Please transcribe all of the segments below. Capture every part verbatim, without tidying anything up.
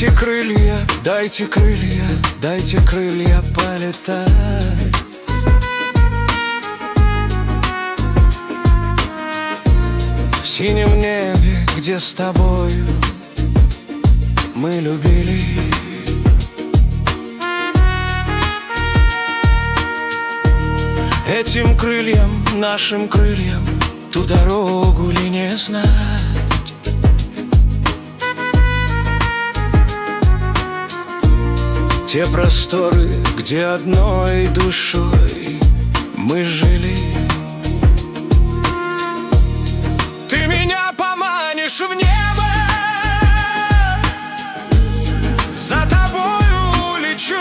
Дайте крылья, дайте крылья, дайте крылья полетать. В синем небе, где с тобою мы любили. Этим крыльям, нашим крыльям, ту дорогу ли не знать? Те просторы, где одной душой мы жили. Ты меня поманишь в небо, за тобою лечу.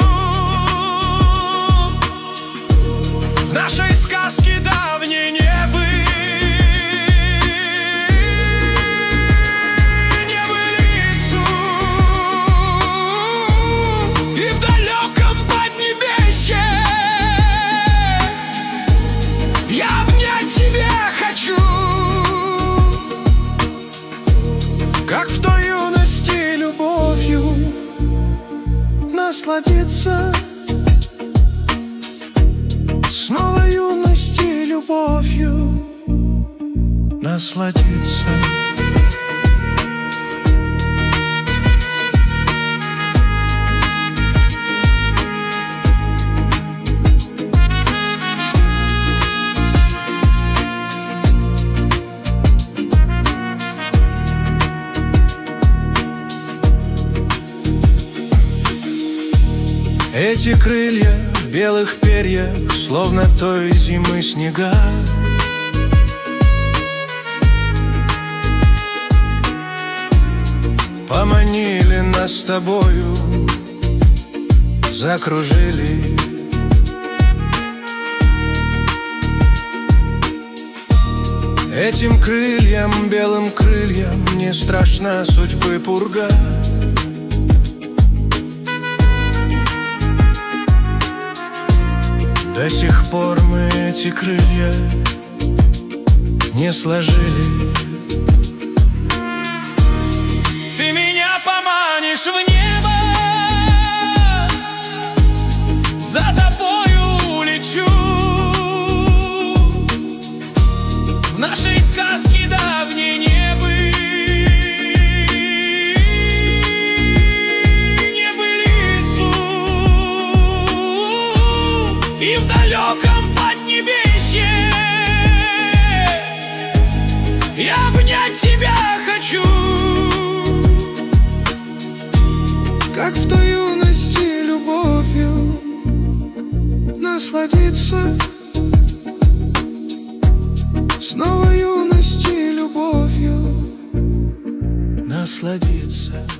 В нашей сказке давней не быть. Как в той юности любовью насладиться, снова юности любовью насладиться. Эти крылья в белых перьях, словно той зимы снега. Поманили нас с тобою, закружили. Этим крыльям, белым крыльям, не страшна судьбы пурга. До сих пор мы эти крылья не сложили. Ты меня поманишь в небо, за тобою лечу. В нашей сказке давней не быть. И в далеком поднебесье я обнять тебя хочу. Как в той юности любовью насладиться, снова юности любовью насладиться.